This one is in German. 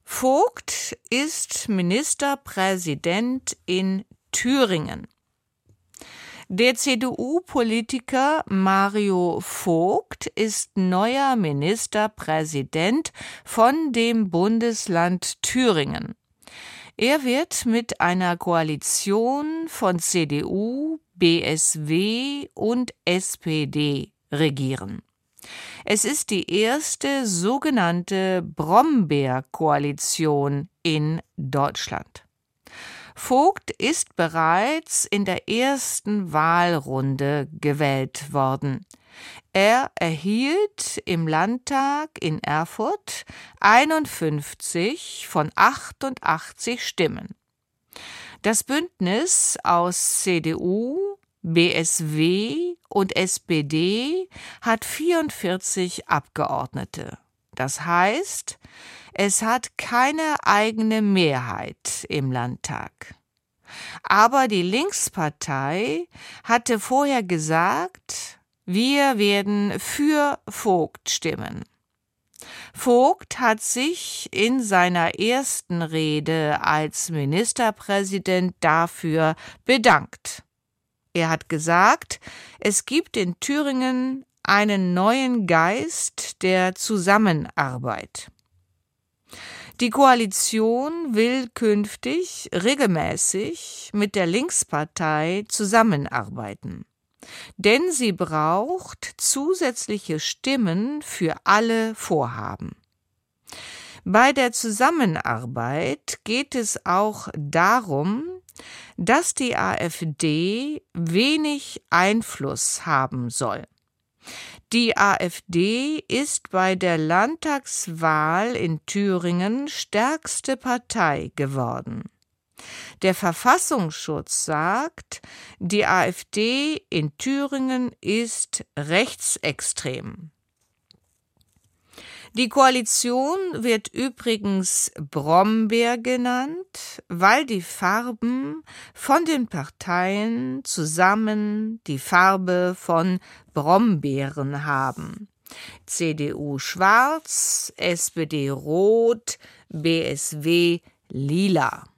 Vogt ist Ministerpräsident in Thüringen. Der CDU-Politiker Mario Vogt ist neuer Ministerpräsident von dem Bundesland Thüringen. Er wird mit einer Koalition von CDU, BSW und SPD regieren. Es ist die erste sogenannte Brombeer-Koalition in Deutschland. Vogt ist bereits in der ersten Wahlrunde gewählt worden. Er erhielt im Landtag in Erfurt 51 von 88 Stimmen. Das Bündnis aus CDU, BSW und SPD hat 44 Abgeordnete. Das heißt, es hat keine eigene Mehrheit im Landtag. Aber die Linkspartei hatte vorher gesagt, wir werden für Vogt stimmen. Vogt hat sich in seiner ersten Rede als Ministerpräsident dafür bedankt. Er hat gesagt, es gibt in Thüringen einen neuen Geist der Zusammenarbeit. Die Koalition will künftig regelmäßig mit der Linkspartei zusammenarbeiten, denn sie braucht zusätzliche Stimmen für alle Vorhaben. Bei der Zusammenarbeit geht es auch darum, dass die AfD wenig Einfluss haben soll. Die AfD ist bei der Landtagswahl in Thüringen stärkste Partei geworden. Der Verfassungsschutz sagt, die AfD in Thüringen ist rechtsextrem. Die Koalition wird übrigens Brombeer genannt, weil die Farben von den Parteien zusammen die Farbe von Brombeeren haben. CDU schwarz, SPD rot, BSW lila.